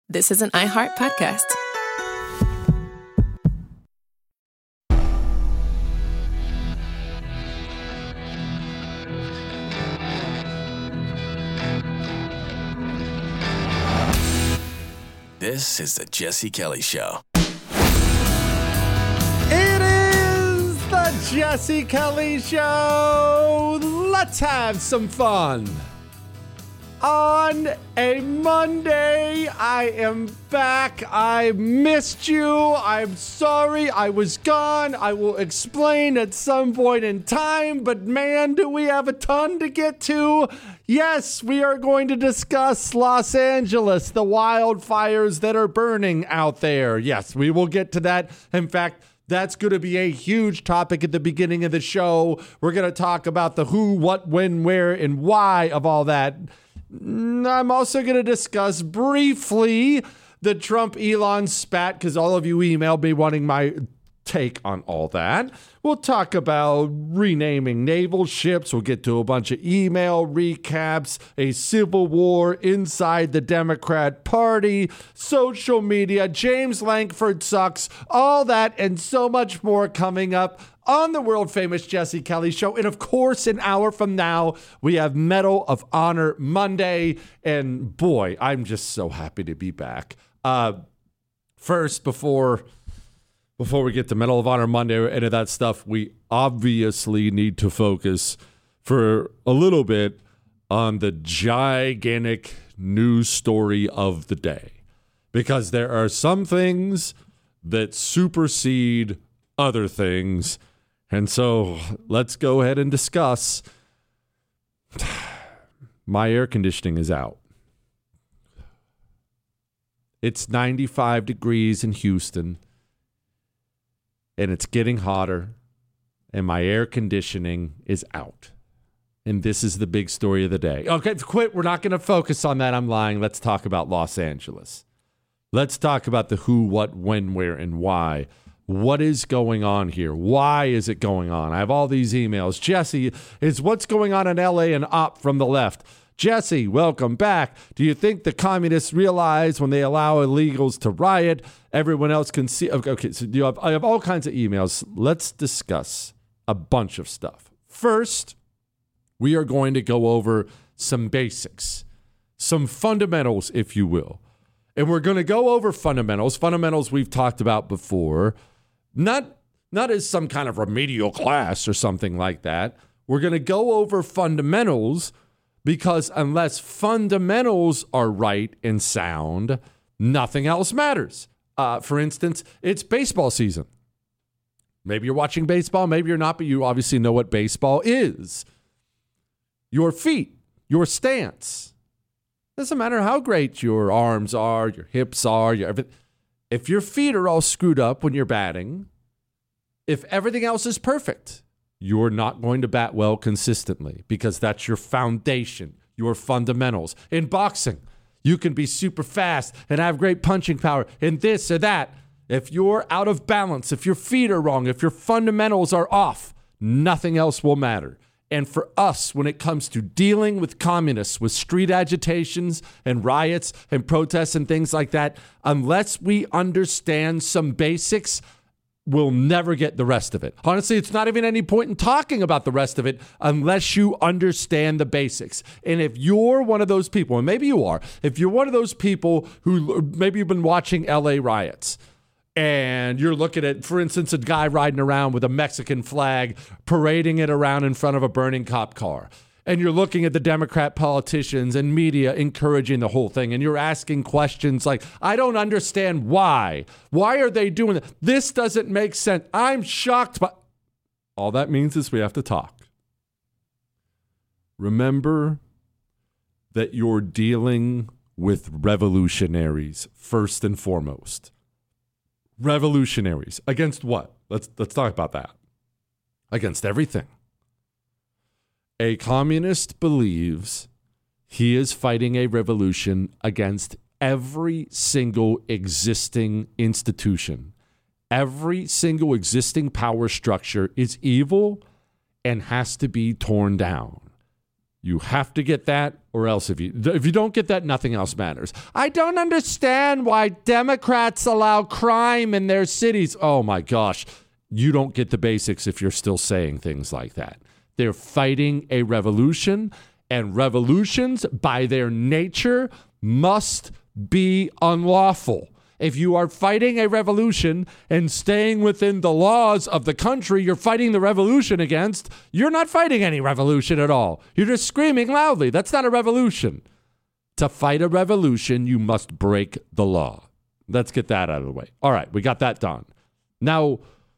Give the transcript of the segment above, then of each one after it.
This is an iHeart podcast. This is the Jesse Kelly Show. It is the Jesse Kelly Show. Let's have some fun. On a Monday, I am back. I missed you. I'm sorry I was gone. I will explain at some point in time, but man, do we have a ton to get to. Yes, we are going to discuss Los Angeles, the wildfires that are burning out there. Yes, we will get to that. In fact, that's going to be a huge topic at the beginning of the show. We're going to talk about the who, what, when, where, and why of all that. I'm also going to discuss briefly the Trump-Elon spat, because all of you emailed me wanting my take on all that. We'll talk about renaming naval ships. We'll get to a bunch of email recaps, a civil war inside the Democrat Party, social media, James Lankford sucks, all that and so much more coming up on the world famous Jesse Kelly Show. And of course, an hour from now, we have Medal of Honor Monday. And boy, I'm just so happy to be back. First, before we get to Medal of Honor Monday or any of that stuff, we obviously need to focus for a little bit on the gigantic news story of the day. Because there are some things that supersede other things. And so let's go ahead and discuss. My air conditioning is out. It's 95 degrees in Houston. And it's getting hotter. And my air conditioning is out. And this is the big story of the day. Okay, quit. We're not going to focus on that. I'm lying. Let's talk about Los Angeles. Let's talk about the who, what, when, where, and why. What is going on here? Why is it going on? I have all these emails. Jesse, is what's going on in LA an op from the left? Jesse, welcome back. Do you think the communists realize when they allow illegals to riot, everyone else can see? Okay, so I have all kinds of emails. Let's discuss a bunch of stuff. First, we are going to go over some basics, some fundamentals, if you will. And we're going to go over fundamentals we've talked about before. Not as some kind of remedial class or something like that. We're going to go over fundamentals because unless fundamentals are right and sound, nothing else matters. For instance, it's baseball season. Maybe you're watching baseball, maybe you're not, but you obviously know what baseball is. Your feet, your stance. Doesn't matter how great your arms are, your hips are, your everything. If your feet are all screwed up when you're batting, if everything else is perfect, you're not going to bat well consistently because that's your foundation, your fundamentals. In boxing, you can be super fast and have great punching power and this or that. If you're out of balance, if your feet are wrong, if your fundamentals are off, nothing else will matter. And for us, when it comes to dealing with communists, with street agitations and riots and protests and things like that, unless we understand some basics, we'll never get the rest of it. Honestly, it's not even any point in talking about the rest of it unless you understand the basics. And if you're one of those people, and maybe you are, if you're one of those people who maybe you've been watching LA riots, and you're looking at, for instance, a guy riding around with a Mexican flag, parading it around in front of a burning cop car. And you're looking at the Democrat politicians and media encouraging the whole thing. And you're asking questions like, I don't understand why. Why are they doing it? This doesn't make sense. I'm shocked by... All that means is we have to talk. Remember that you're dealing with revolutionaries first and foremost. Revolutionaries. Against what? Let's talk about that. Against everything. A communist believes he is fighting a revolution against every single existing institution. Every single existing power structure is evil and has to be torn down. You have to get that, or else if you don't get that, nothing else matters. I don't understand why Democrats allow crime in their cities. Oh my gosh. You don't get the basics if you're still saying things like that. They're fighting a revolution, and revolutions by their nature must be unlawful. If you are fighting a revolution and staying within the laws of the country you're fighting the revolution against, you're not fighting any revolution at all. You're just screaming loudly. That's not a revolution. To fight a revolution, you must break the law. Let's get that out of the way. All right, we got that done. Now,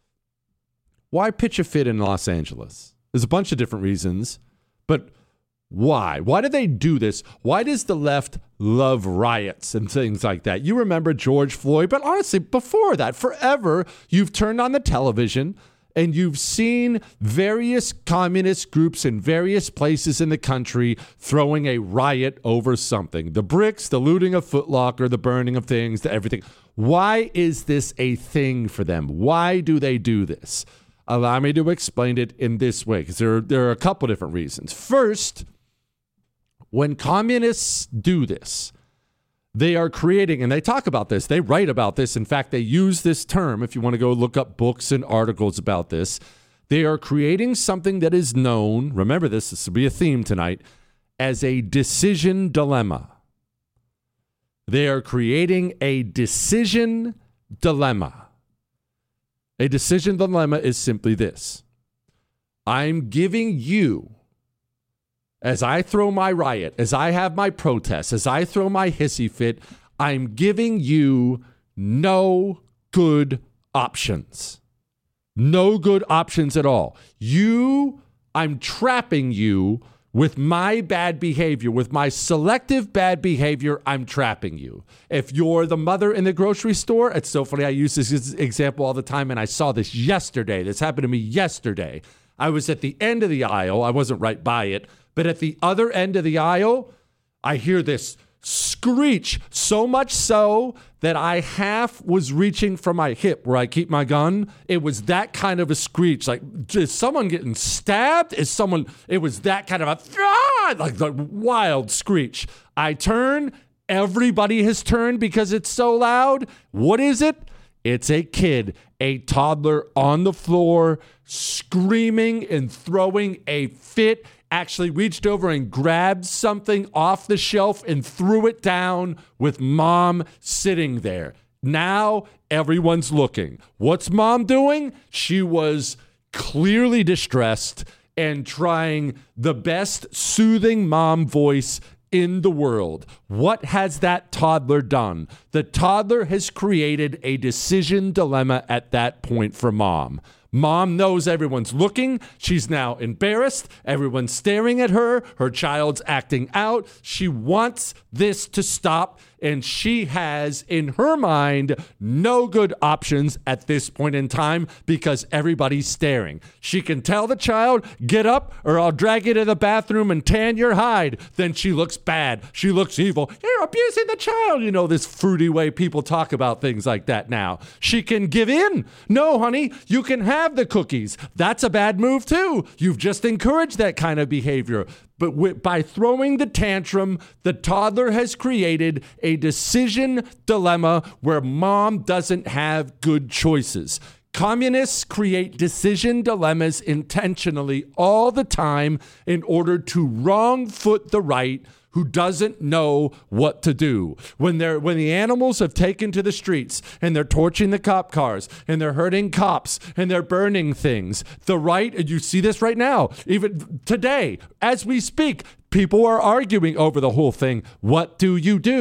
why pitch a fit in Los Angeles? There's a bunch of different reasons, but why? Why do they do this? Why does the left love riots and things like that? You remember George Floyd, but honestly, before that, forever, you've turned on the television and you've seen various communist groups in various places in the country throwing a riot over something. The bricks, the looting of Foot Locker, the burning of things, everything. Why is this a thing for them? Why do they do this? Allow me to explain it in this way, because there are a couple different reasons. First, when communists do this, they are creating, and they talk about this, they write about this. In fact, they use this term, if you want to go look up books and articles about this. They are creating something that is known, remember this will be a theme tonight, as a decision dilemma. They are creating a decision dilemma. A decision dilemma is simply this. I'm giving you, as I throw my riot, as I have my protest, as I throw my hissy fit, I'm giving you no good options. No good options at all. I'm trapping you with my bad behavior, with my selective bad behavior, I'm trapping you. If you're the mother in the grocery store, it's so funny. I use this example all the time, and I saw this yesterday. This happened to me yesterday. I was at the end of the aisle. I wasn't right by it. But at the other end of the aisle, I hear this screech, so much so that I half was reaching for my hip where I keep my gun. It was that kind of a screech. Like, is someone getting stabbed? It was that kind of like the wild screech. I turn. Everybody has turned because it's so loud. What is it? It's a kid, a toddler on the floor, screaming and throwing a fit. Actually reached over and grabbed something off the shelf and threw it down with mom sitting there. Now everyone's looking. What's mom doing? She was clearly distressed and trying the best soothing mom voice in the world. What has that toddler done? The toddler has created a decision dilemma at that point for mom. Mom knows everyone's looking. She's now embarrassed. Everyone's staring at her. Her child's acting out. She wants this to stop, and she has, in her mind, no good options at this point in time because everybody's staring. She can tell the child, get up or I'll drag you to the bathroom and tan your hide. Then she looks bad. She looks evil. You're abusing the child. You know, this fruity way people talk about things like that now. She can give in. No, honey, you can have the cookies. That's a bad move too. You've just encouraged that kind of behavior. But by throwing the tantrum, the toddler has created a decision dilemma where mom doesn't have good choices. Communists create decision dilemmas intentionally all the time in order to wrong foot the right who doesn't know what to do. When the animals have taken to the streets and they're torching the cop cars and they're hurting cops and they're burning things, the right, and you see this right now, even today, as we speak, people are arguing over the whole thing. What do?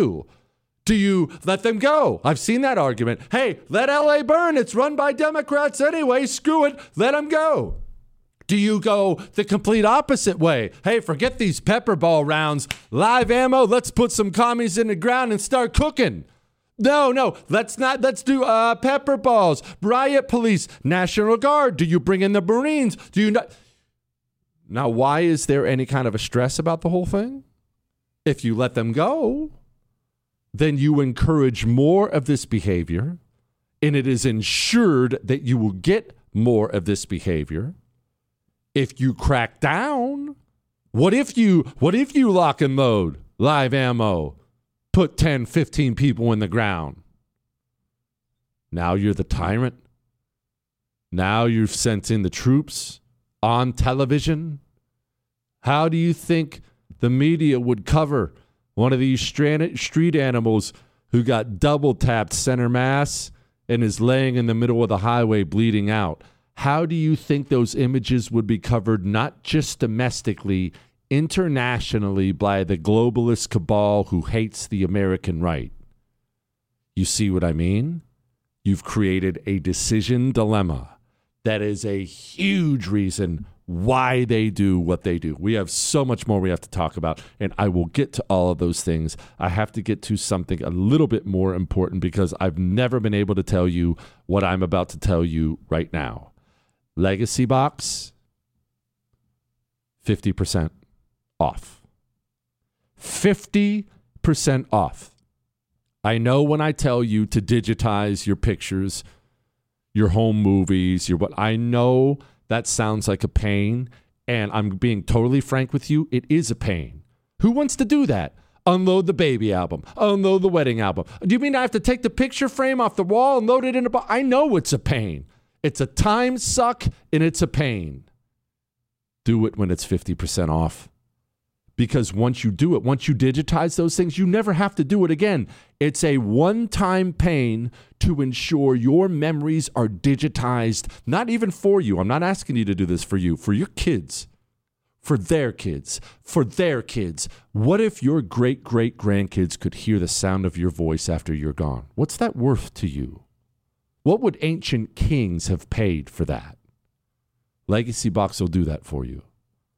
Do you let them go? I've seen that argument. Hey, let LA burn. It's run by Democrats anyway. Screw it. Let them go. Do you go the complete opposite way? Hey, forget these pepper ball rounds. Live ammo. Let's put some commies in the ground and start cooking. No. Let's do pepper balls. Riot police. National Guard. Do you bring in the Marines? Do you not? Now, why is there any kind of a stress about the whole thing? If you let them go, then you encourage more of this behavior, and it is ensured that you will get more of this behavior. If you crack down, What if you lock and load live ammo, put 10, 15 people in the ground? Now you're the tyrant. Now you've sent in the troops on television. How do you think the media would cover one of these street animals who got double tapped center mass and is laying in the middle of the highway bleeding out? How do you think those images would be covered not just domestically, internationally by the globalist cabal who hates the American right? You see what I mean? You've created a decision dilemma that is a huge reason why they do what they do. We have so much more we have to talk about, and I will get to all of those things. I have to get to something a little bit more important because I've never been able to tell you what I'm about to tell you right now. Legacy Box, 50% off. 50% off. I know when I tell you to digitize your pictures, your home movies, I know that sounds like a pain, and I'm being totally frank with you, it is a pain. Who wants to do that? Unload the baby album, unload the wedding album. Do you mean I have to take the picture frame off the wall and load it in a box? I know it's a pain. It's a time suck, and it's a pain. Do it when it's 50% off. Because once you do it, once you digitize those things, you never have to do it again. It's a one-time pain to ensure your memories are digitized, not even for you. I'm not asking you to do this for you, for your kids, for their kids, for their kids. What if your great-great-grandkids could hear the sound of your voice after you're gone? What's that worth to you? What would ancient kings have paid for that? Legacy Box will do that for you.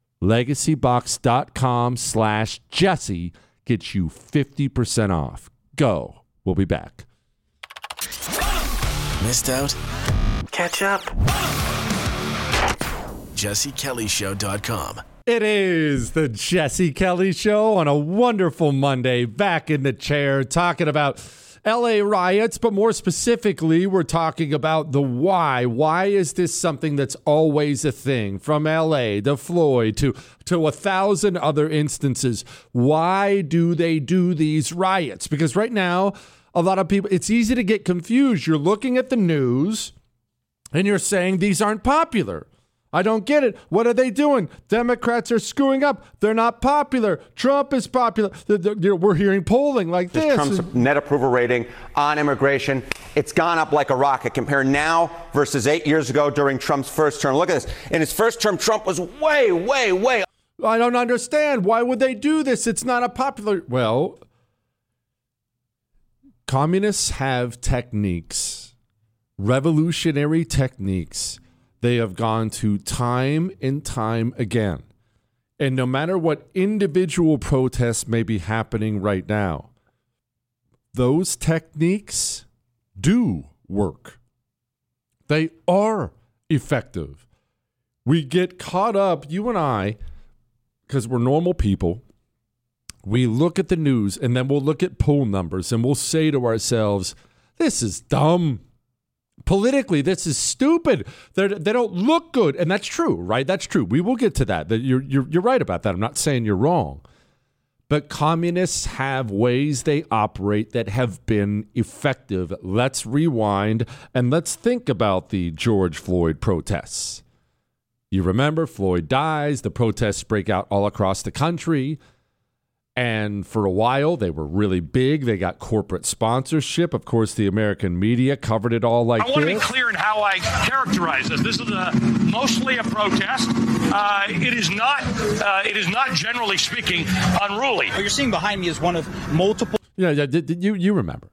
LegacyBox.com/Jesse gets you 50% off. Go. We'll be back. Missed out? Catch up. JesseKellyShow.com. It is the Jesse Kelly Show on a wonderful Monday. Back in the chair talking about LA riots, but more specifically, we're talking about the why. Why is this something that's always a thing? From LA to Floyd to 1,000 other instances. Why do they do these riots? Because right now, a lot of people, it's easy to get confused. You're looking at the news and you're saying these aren't popular. I don't get it. What are they doing? Democrats are screwing up. They're not popular. Trump is popular. We're hearing polling like this. Trump's net approval rating on immigration, it's gone up like a rocket. Compare now versus 8 years ago during Trump's first term. Look at this. In his first term, Trump was way. I don't understand. Why would they do this? It's not a popular. Well, communists have techniques, revolutionary techniques. They have gone to time and time again. And no matter what individual protests may be happening right now, those techniques do work. They are effective. We get caught up, you and I, because we're normal people. We look at the news and then we'll look at poll numbers and we'll say to ourselves, this is dumb. Politically, this is stupid. They don't look good. And that's true, right? That's true. We will get to that. You're right about that. I'm not saying you're wrong. But communists have ways they operate that have been effective. Let's rewind and let's think about the George Floyd protests. You remember, Floyd dies. The protests break out all across the country. And for a while, they were really big. They got corporate sponsorship. Of course, the American media covered it all like this. I want to be clear in how I characterize this. This is mostly a protest. It is not, generally speaking, unruly. What you're seeing behind me is one of multiple. Yeah, you remember.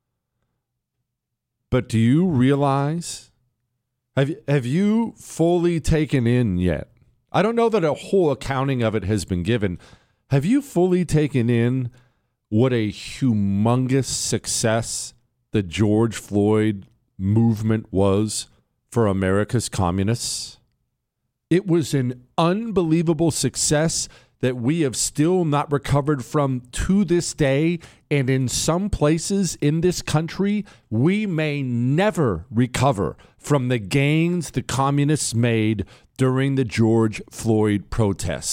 But do you realize? Have you fully taken in yet? I don't know that a whole accounting of it has been given. Have you fully taken in what a humongous success the George Floyd movement was for America's communists? It was an unbelievable success that we have still not recovered from to this day. And in some places in this country, we may never recover from the gains the communists made during the George Floyd protests.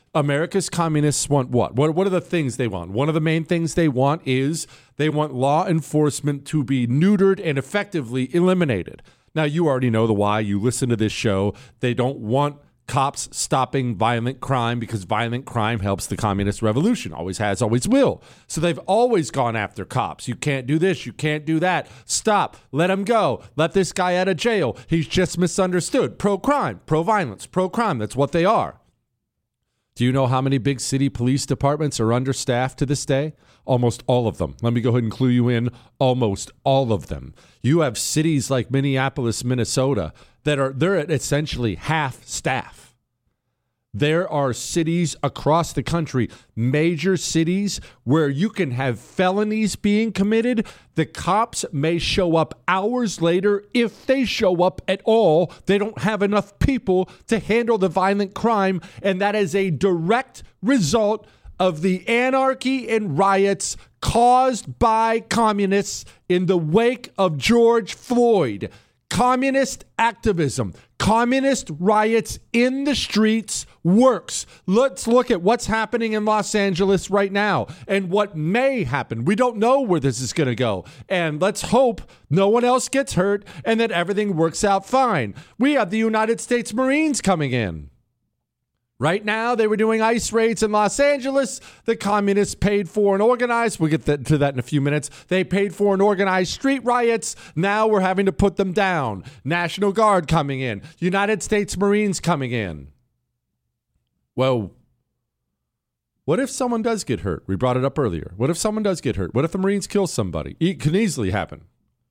America's communists want what? What are the things they want? One of the main things they want is they want law enforcement to be neutered and effectively eliminated. Now, you already know the why. You listen to this show. They don't want cops stopping violent crime because violent crime helps the communist revolution. Always has, always will. So they've always gone after cops. You can't do this. You can't do that. Stop. Let him go. Let this guy out of jail. He's just misunderstood. Pro-crime, pro-violence, pro-crime. That's what they are. Do you know how many big city police departments are understaffed to this day? Almost all of them. Let me go ahead and clue you in. Almost all of them. You have cities like Minneapolis, Minnesota, they're at essentially half staff. There are cities across the country, major cities, where you can have felonies being committed. The cops may show up hours later. If they show up at all, they don't have enough people to handle the violent crime. And that is a direct result of the anarchy and riots caused by communists in the wake of George Floyd. Communist activism, communist riots in the streets works. Let's look at what's happening in Los Angeles right now and what may happen. We don't know where this is going to go. And let's hope no one else gets hurt and that everything works out fine. We have the United States Marines coming in. Right now, they were doing ICE raids in Los Angeles. The communists paid for and organized. We'll get to that in a few minutes. They paid for and organized street riots. Now we're having to put them down. National Guard coming in. United States Marines coming in. Well, what if someone does get hurt? We brought it up earlier. What if someone does get hurt? What if the Marines kill somebody? It can easily happen.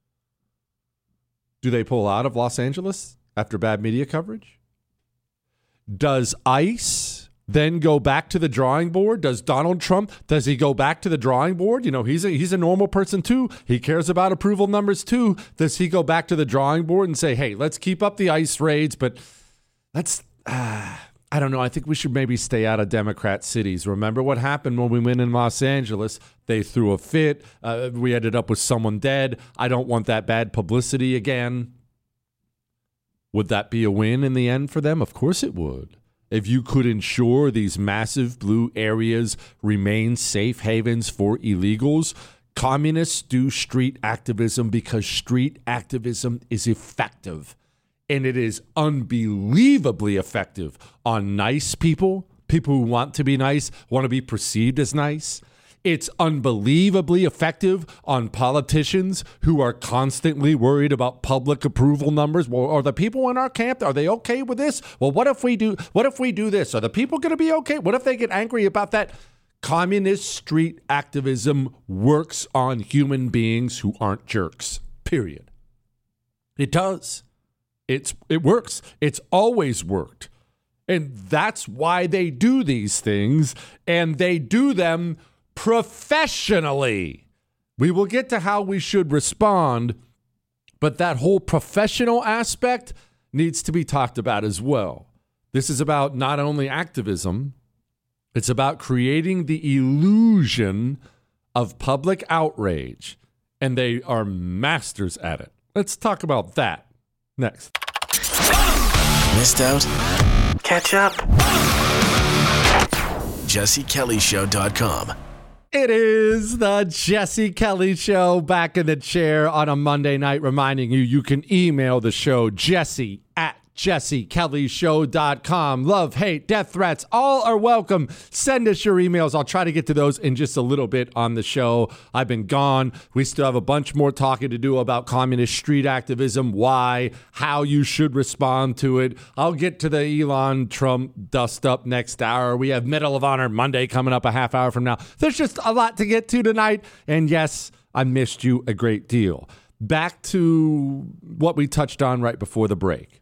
Do they pull out of Los Angeles after bad media coverage? Does ICE then go back to the drawing board? Does Donald Trump, does he go back to the drawing board? You know, he's a normal person too. He cares about approval numbers too. Does he go back to the drawing board and say, hey, let's keep up the ICE raids, but let's, I don't know. I think we should maybe stay out of Democrat cities. Remember what happened when we went in Los Angeles? They threw a fit. We ended up with someone dead. I don't want that bad publicity again. Would that be a win in the end for them? Of course it would. If you could ensure these massive blue areas remain safe havens for illegals, communists do street activism because street activism is effective. And it is unbelievably effective on nice people, people who want to be nice, want to be perceived as nice. It's unbelievably effective on politicians who are constantly worried about public approval numbers. Well, are the people in our camp, are they okay with this? Well, what if we do this? Are the people going to be okay? What if they get angry about that? Communist street activism works on human beings who aren't jerks, period. It does. It works. It's always worked. And that's why they do these things, and they do them professionally. We will get to how we should respond, but that whole professional aspect needs to be talked about as well. This is about not only activism, it's about creating the illusion of public outrage, and they are masters at it. Let's talk about that next. Missed out? Catch up. JesseKellyShow.com. It is the Jesse Kelly Show, back in the chair on a Monday night, reminding you can email the show, jesse@jessekellyshow.com. Love, hate, death threats, all are welcome. Send us your emails. I'll try to get to those in just a little bit on the show. I've been gone. We still have a bunch more talking to do about communist street activism, why, how you should respond to it. I'll get to the Elon Trump dust up next hour. We have Medal of Honor Monday coming up a half hour from now. There's just a lot to get to tonight. And yes, I missed you a great deal. Back to what we touched on right before the break.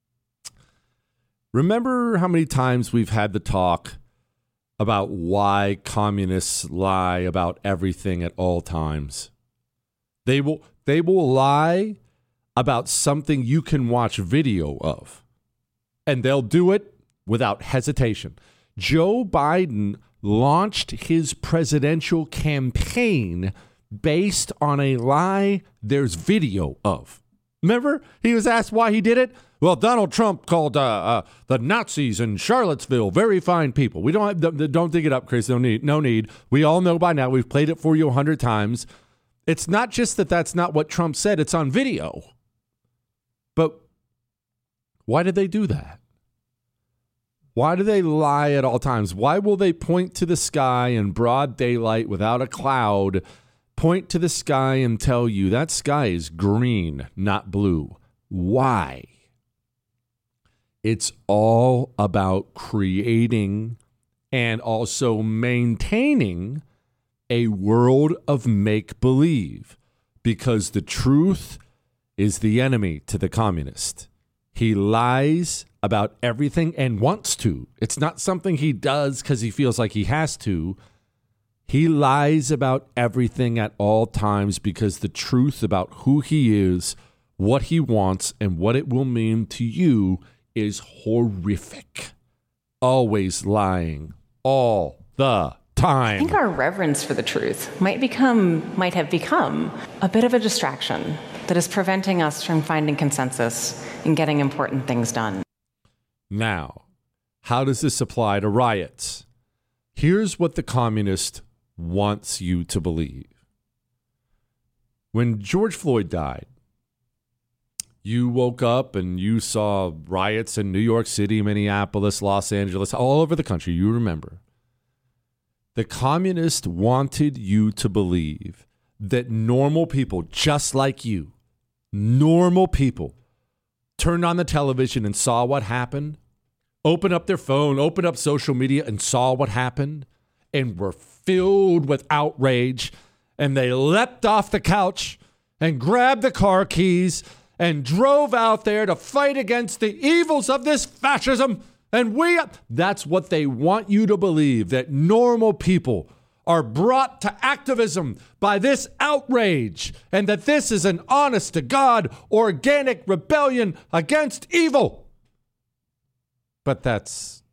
Remember how many times we've had the talk about why communists lie about everything at all times? They will lie about something you can watch video of, and they'll do it without hesitation. Joe Biden launched his presidential campaign based on a lie there's video of. Remember, he was asked why he did it. Well, Donald Trump called the Nazis in Charlottesville very fine people. We don't dig it up, Chris. No need. We all know by now. We've played it for you 100 times. It's not just that that's not what Trump said. It's on video. But why did they do that? Why do they lie at all times? Why will they point to the sky in broad daylight without a cloud, point to the sky and tell you that sky is green, not blue? Why? It's all about creating and also maintaining a world of make-believe, because the truth is the enemy to the communist. He lies about everything and wants to. It's not something he does because he feels like he has to. He lies about everything at all times because the truth about who he is, what he wants, and what it will mean to you is horrific. Always lying. All the time. I think our reverence for the truth might have become a bit of a distraction that is preventing us from finding consensus and getting important things done. Now, how does this apply to riots? Here's what the communist wants you to believe. When George Floyd died, you woke up and you saw riots in New York City, Minneapolis, Los Angeles, all over the country. You remember. The communists wanted you to believe that normal people, just like you, normal people, turned on the television and saw what happened, opened up their phone, opened up social media and saw what happened, and were filled with outrage, and they leapt off the couch and grabbed the car keys and drove out there to fight against the evils of this fascism. And that's what they want you to believe, that normal people are brought to activism by this outrage, and that this is an honest-to-God, organic rebellion against evil. But that's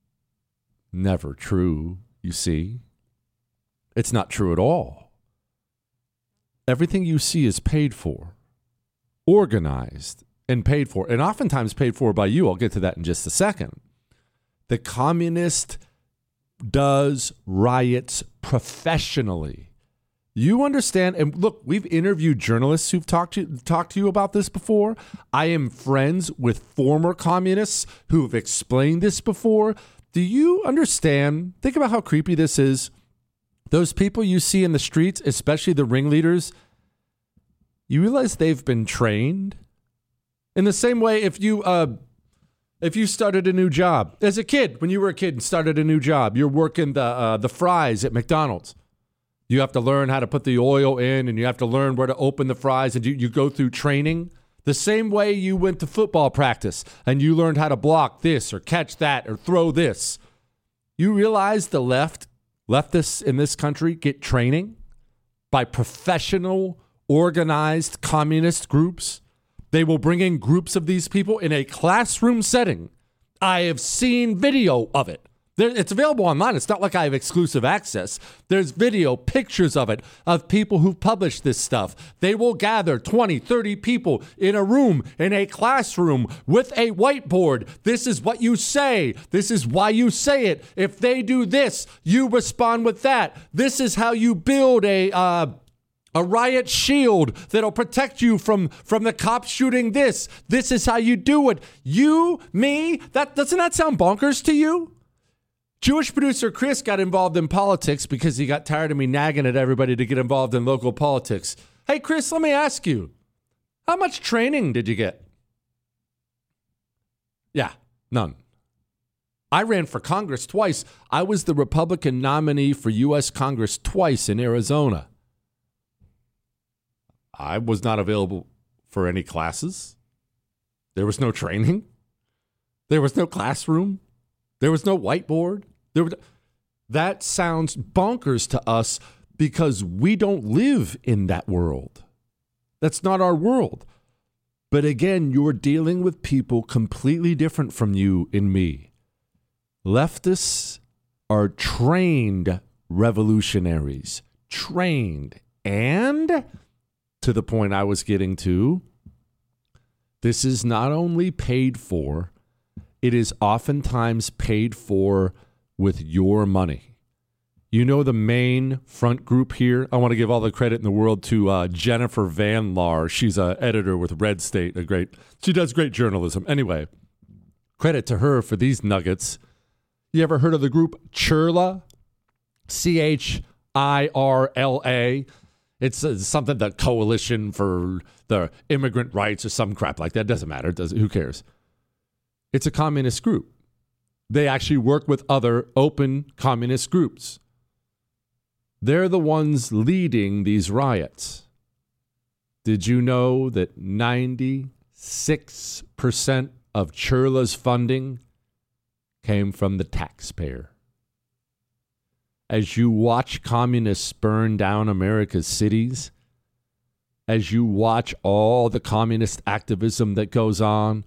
never true, you see. It's not true at all. Everything you see is paid for, organized, and paid for, and oftentimes paid for by you. I'll get to that in just a second. The communist does riots professionally. You understand? And look, we've interviewed journalists who've talked to you about this before. I am friends with former communists who have explained this before. Do you understand? Think about how creepy this is. Those people you see in the streets, especially the ringleaders, you realize they've been trained? In the same way, if you started a new job as a kid, when you were a kid and started a new job, you're working the fries at McDonald's. You have to learn how to put the oil in, and you have to learn where to open the fries, and you go through training. The same way you went to football practice and you learned how to block this or catch that or throw this. You realize the leftists in this country get training by professional, organized communist groups. They will bring in groups of these people in a classroom setting. I have seen video of it. It's available online. It's not like I have exclusive access. There's video, pictures of it, of people who've published this stuff. They will gather 20, 30 people in a room, in a classroom, with a whiteboard. This is what you say. This is why you say it. If they do this, you respond with that. This is how you build a riot shield that'll protect you from the cops shooting this. This is how you do it. You, me, doesn't that sound bonkers to you? Jewish producer Chris got involved in politics because he got tired of me nagging at everybody to get involved in local politics. Hey, Chris, let me ask you, how much training did you get? Yeah, none. I ran for Congress twice. I was the Republican nominee for U.S. Congress twice in Arizona. I was not available for any classes. There was no training. There was no classroom. There was no whiteboard. That sounds bonkers to us because we don't live in that world. That's not our world. But again, you're dealing with people completely different from you and me. Leftists are trained revolutionaries. Trained. And to the point I was getting to, This is not only paid for, it is oftentimes paid for with your money. You know the main front group here? I want to give all the credit in the world to Jennifer Van Laar. She's an editor with Red State. She does great journalism. Anyway, credit to her for these nuggets. You ever heard of the group Chirla? CHIRLA. It's something, the Coalition for the Immigrant Rights or some crap like that. Doesn't matter. Who cares? It's a communist group. They actually work with other open communist groups. They're the ones leading these riots. Did you know that 96% of Chirla's funding came from the taxpayer? As you watch communists burn down America's cities, as you watch all the communist activism that goes on,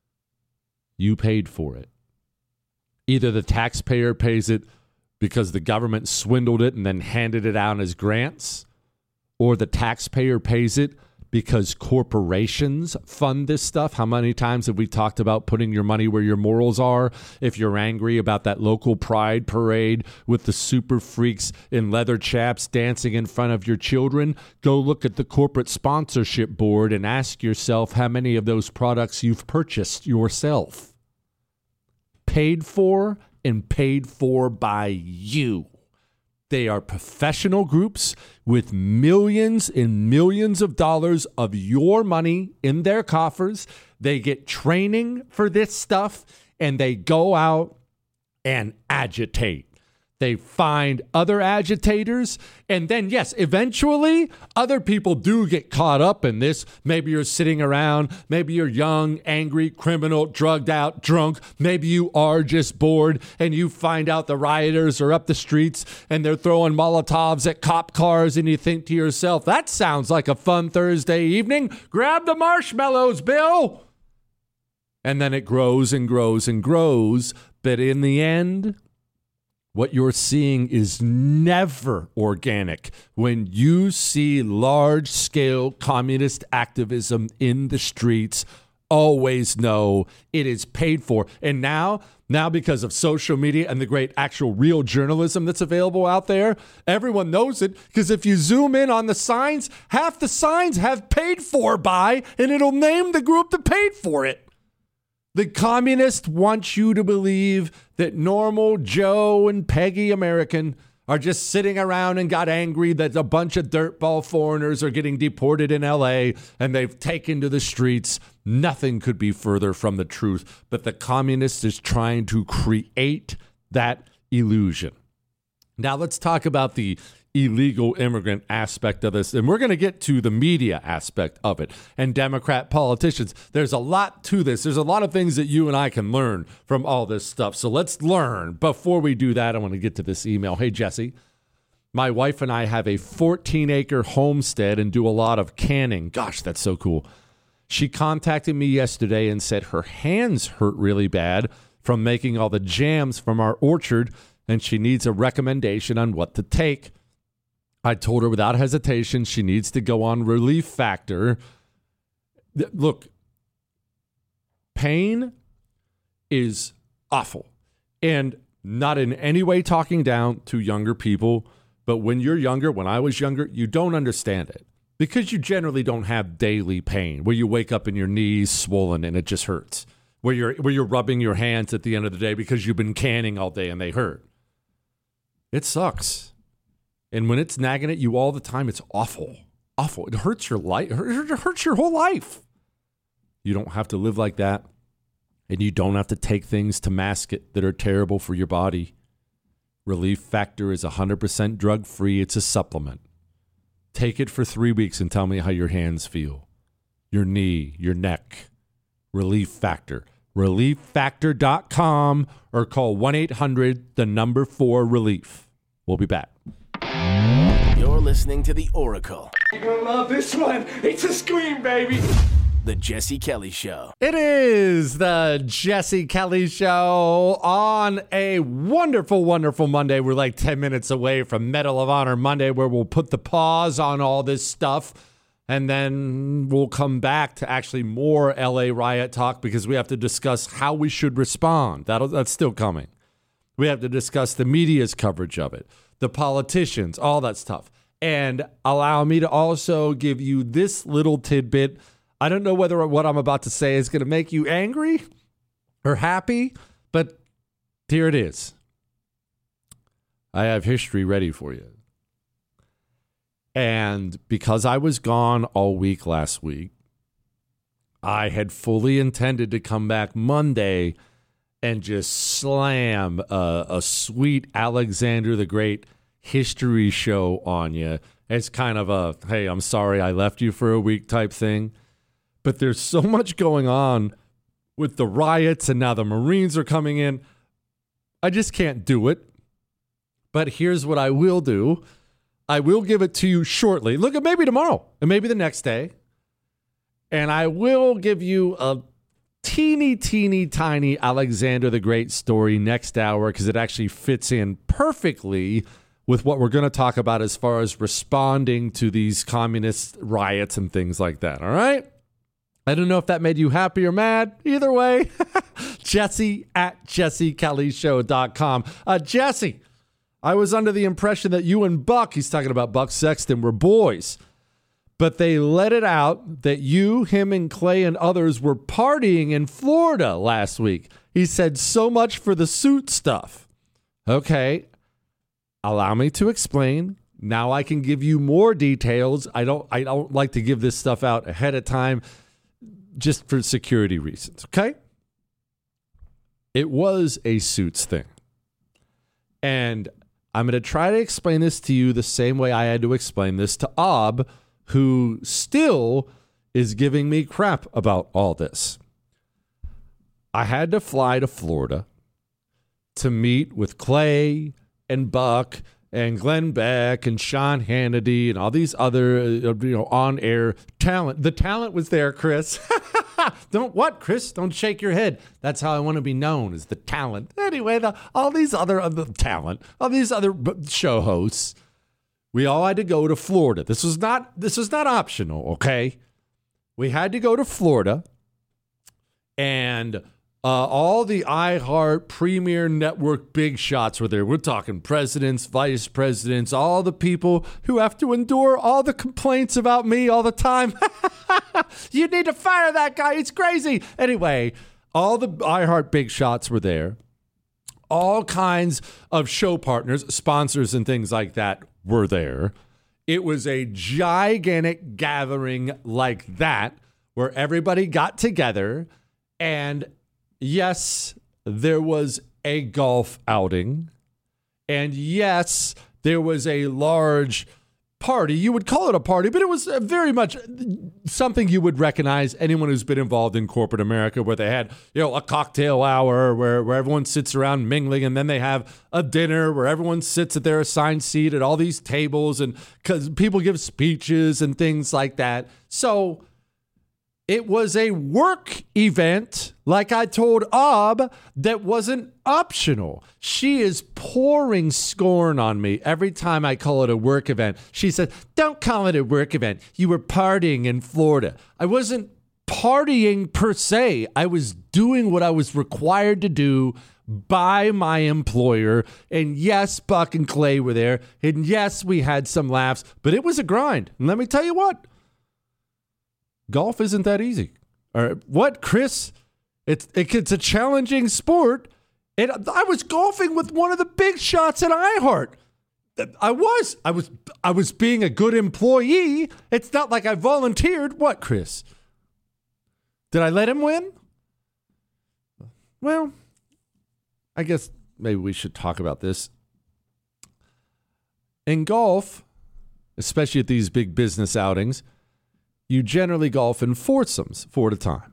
you paid for it. Either the taxpayer pays it because the government swindled it and then handed it out as grants, or the taxpayer pays it because corporations fund this stuff. How many times have we talked about putting your money where your morals are? If you're angry about that local pride parade with the super freaks in leather chaps dancing in front of your children, go look at the corporate sponsorship board and ask yourself how many of those products you've purchased yourself. Paid for and paid for by you. They are professional groups with millions and millions of dollars of your money in their coffers. They get training for this stuff, and they go out and agitate. They find other agitators, and then, yes, eventually, other people do get caught up in this. Maybe you're sitting around. Maybe you're young, angry, criminal, drugged out, drunk. Maybe you are just bored, and you find out the rioters are up the streets, and they're throwing Molotovs at cop cars, and you think to yourself, that sounds like a fun Thursday evening. Grab the marshmallows, Bill. And then it grows and grows and grows, but in the end, what you're seeing is never organic. When you see large-scale communist activism in the streets, always know it is paid for. And now because of social media and the great actual real journalism that's available out there, everyone knows it, because if you zoom in on the signs, half the signs have paid for by, and it'll name the group that paid for it. The communists want you to believe that normal Joe and Peggy American are just sitting around and got angry that a bunch of dirtball foreigners are getting deported in LA and they've taken to the streets. Nothing could be further from the truth, but the communist is trying to create that illusion. Now let's talk about the illegal immigrant aspect of this, and we're going to get to the media aspect of it and Democrat politicians. There's a lot to this. There's a lot of things that you and I can learn from all this stuff. So let's learn. Before we do that, I want to get to this email. Hey, Jesse, my wife and I have a 14-acre homestead and do a lot of canning. Gosh, that's so cool. She contacted me yesterday and said her hands hurt really bad from making all the jams from our orchard, and she needs a recommendation on what to take. I told her without hesitation she needs to go on Relief Factor. Look, pain is awful, and not in any way talking down to younger people, but when you're younger, when I was younger, you don't understand it because you generally don't have daily pain where you wake up and your knees swollen and it just hurts, where you're rubbing your hands at the end of the day because you've been canning all day and they hurt. It sucks. And when it's nagging at you all the time, it's awful. Awful. It hurts your life. It hurts your whole life. You don't have to live like that. And you don't have to take things to mask it that are terrible for your body. Relief Factor is 100% drug-free. It's a supplement. Take it for 3 weeks and tell me how your hands feel. Your knee, your neck. Relief Factor. ReliefFactor.com or call 1-800-4-RELIEF. We'll be back. You're listening to The Oracle. You're gonna love this one. It's a scream, baby. The Jesse Kelly Show. It is the Jesse Kelly Show on a wonderful, wonderful Monday. We're like 10 minutes away from Medal of Honor Monday, where we'll put the pause on all this stuff. And then we'll come back to actually more LA riot talk because we have to discuss how we should respond. That's still coming. We have to discuss the media's coverage of it, the politicians, all that stuff. And allow me to also give you this little tidbit. I don't know whether what I'm about to say is going to make you angry or happy, but here it is. I have history ready for you. And because I was gone all week last week, I had fully intended to come back Monday and just slam a sweet Alexander the Great history show on you. It's kind of a, hey, I'm sorry I left you for a week type thing. But there's so much going on with the riots, and now the Marines are coming in. I just can't do it. But here's what I will do. I will give it to you shortly. Look, maybe tomorrow and maybe the next day. And I will give you a teeny tiny Alexander the Great story next hour because it actually fits in perfectly with what we're going to talk about as far as responding to these communist riots and things like that. All right? I don't know if that made you happy or mad. Either way, Jesse at JesseKellyShow.com. Jesse, I was under the impression that you and Buck, he's talking about Buck Sexton, were boys. But they let it out that you, him, and Clay and others were partying in Florida last week. He said, so much for the suit stuff. Okay, allow me to explain. Now I can give you more details. I don't like to give this stuff out ahead of time just for security reasons, okay? It was a suits thing. And I'm going to try to explain this to you the same way I had to explain this to Ob, who still is giving me crap about all this. I had to fly to Florida to meet with Clay and Buck and Glenn Beck and Sean Hannity and all these other on-air talent. The talent was there, Chris. Chris? Don't shake your head. That's how I want to be known, as the talent. Anyway, all these other talent, all these other show hosts, we all had to go to Florida. This was not optional, okay? We had to go to Florida, and all the iHeart Premier Network big shots were there. We're talking presidents, vice presidents, all the people who have to endure all the complaints about me all the time. You need to fire that guy. He's crazy. Anyway, all the iHeart big shots were there. All kinds of show partners, sponsors, and things like that were there. It was a gigantic gathering like that where everybody got together. And yes, there was a golf outing. And yes, there was a large party. You would call it a party, but it was very much something you would recognize, anyone who's been involved in corporate America, where they had, a cocktail hour where everyone sits around mingling, and then they have a dinner where everyone sits at their assigned seat at all these tables, and because people give speeches and things like that. So it was a work event, like I told Ob, that wasn't optional. She is pouring scorn on me every time I call it a work event. She said, don't call it a work event. You were partying in Florida. I wasn't partying per se. I was doing what I was required to do by my employer. And yes, Buck and Clay were there. And yes, we had some laughs, but it was a grind. And let me tell you what. Golf isn't that easy. All right. What, Chris? It's a challenging sport. And I was golfing with one of the big shots at iHeart. I was being a good employee. It's not like I volunteered. What, Chris? Did I let him win? Well, I guess maybe we should talk about this. In golf, especially at these big business outings, you generally golf in foursomes, 4 at a time.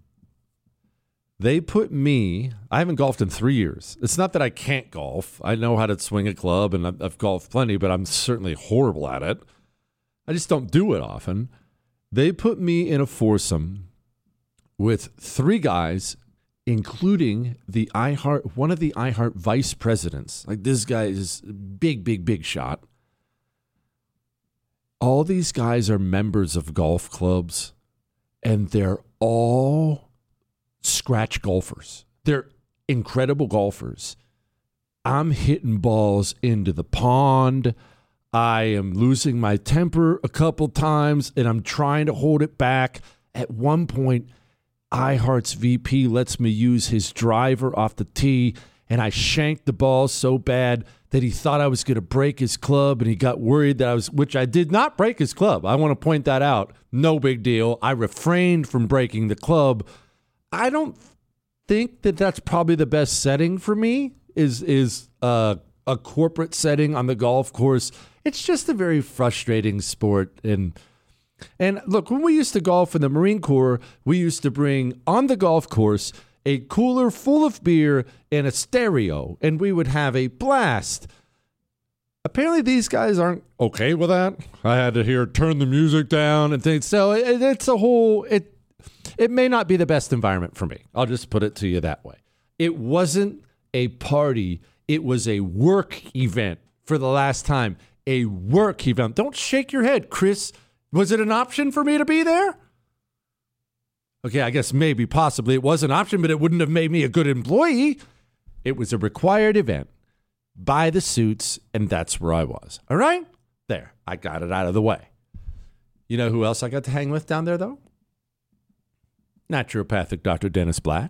They put me, I haven't golfed in 3 years. It's not that I can't golf. I know how to swing a club, and I've golfed plenty, but I'm certainly horrible at it. I just don't do it often. They put me in a foursome with 3 guys, including one of the iHeart vice presidents. Like, this guy is big shot. all these guys are members of golf clubs, and they're all scratch golfers. They're incredible golfers. I'm hitting balls into the pond. I am losing my temper a couple times, and I'm trying to hold it back. At one point, iHeart's VP lets me use his driver off the tee, and I shanked the ball so bad that he thought I was going to break his club, and he got worried that which I did not break his club. I want to point that out. No big deal. I refrained from breaking the club. I don't think that that's probably the best setting for me, is a corporate setting on the golf course. It's just a very frustrating sport. And look, when we used to golf in the Marine Corps, we used to bring on the golf course a cooler full of beer and a stereo, and we would have a blast. Apparently these guys aren't okay with that. I had to hear turn the music down and things. So it's a whole, it may not be the best environment for me. I'll just put it to you that way. It wasn't a party. It was a work event for the last time. A work event. Don't shake your head, Chris. Was it an option for me to be there? Okay, I guess maybe, possibly it was an option, but it wouldn't have made me a good employee. It was a required event. Buy the suits, and that's where I was. All right? There. I got it out of the way. You know who else I got to hang with down there, though? Naturopathic Dr. Dennis Black.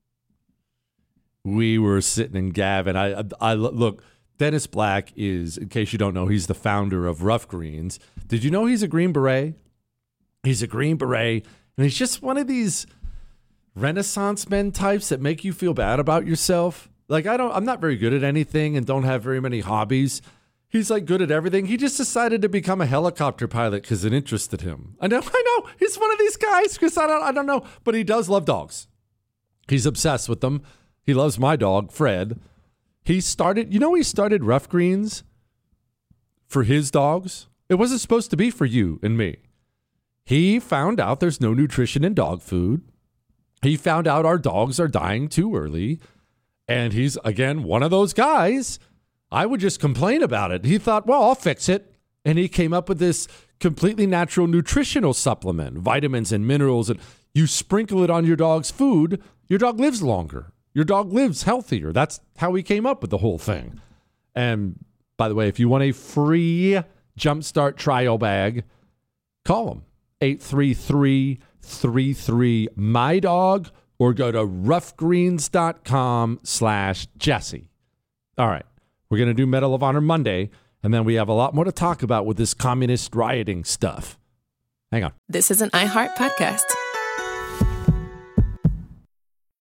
We were sitting in Gavin. I look, Dennis Black is, in case you don't know, he's the founder of Rough Greens. Did you know he's a Green Beret? He's a Green Beret, and he's just one of these Renaissance men types that make you feel bad about yourself. Like, I'm not very good at anything and don't have very many hobbies. He's like good at everything. He just decided to become a helicopter pilot because it interested him. I know. He's one of these guys, Chris. I don't know, but he does love dogs. He's obsessed with them. He loves my dog, Fred. He started Rough Greens for his dogs. It wasn't supposed to be for you and me. He found out there's no nutrition in dog food. He found out our dogs are dying too early. And he's, again, one of those guys. I would just complain about it. He thought, well, I'll fix it. And he came up with this completely natural nutritional supplement, vitamins and minerals. And you sprinkle it on your dog's food, your dog lives longer. Your dog lives healthier. That's how he came up with the whole thing. And by the way, if you want a free Jumpstart trial bag, call him. 833-33-MY-DOG or go to roughgreens.com/Jesse. All right. We're going to do Medal of Honor Monday, and then we have a lot more to talk about with this communist rioting stuff. Hang on. This is an iHeart podcast.